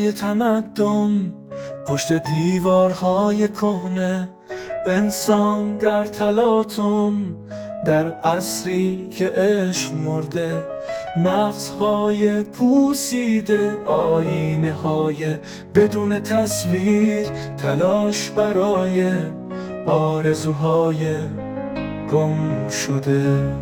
رویای تمدن پشت دیوارهای کهنه، انسان در تلاطم در عصری که عشق مرده. مغزهای پوسیده، آینه های بدون تصویر، تلاش برای آرزوهای گم شده.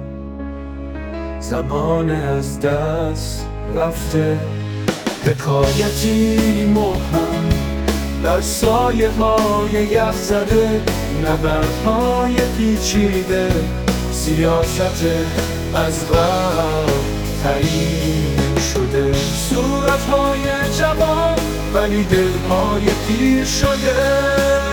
زمان از دست رفته، حکایتی مبهم در سایه های یخ زده. نبردهای پیچیده، سیاست از قبل تعیین شده. صورتهای جوان ولی دلهای پیر شده.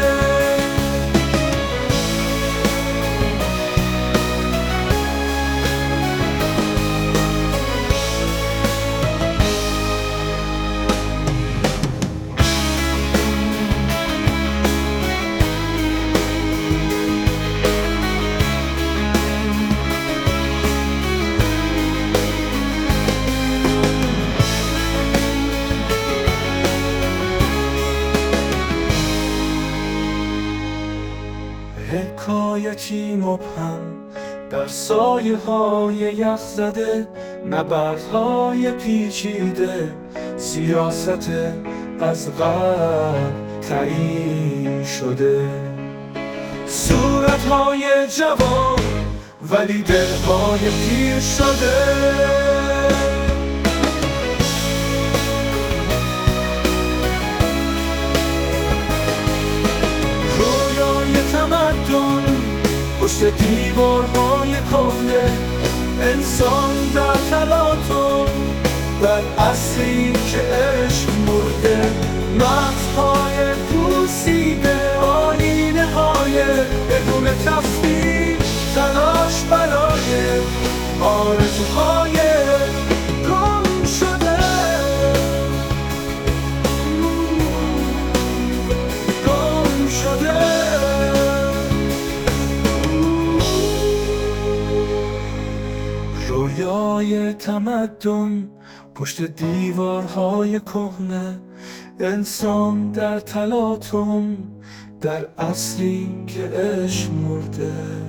حکایتی مبهم در سایه های یخ زده. نبردهای پیچیده، سیاست از قبل تعیین شده. صورتهای جوان ولی دلهای پیر شده. پشت دیوارهای کهنه، انسان در تلاطم در عصری که عشق مرده. مغزهای پوسیده، آینه های بدون تصویر، تلاش برای آرزوهای گم شده. گم شده. رویای تمدن پشت دیوارهای کهنه، انسان در تلاطم در عصری که عشق مرده.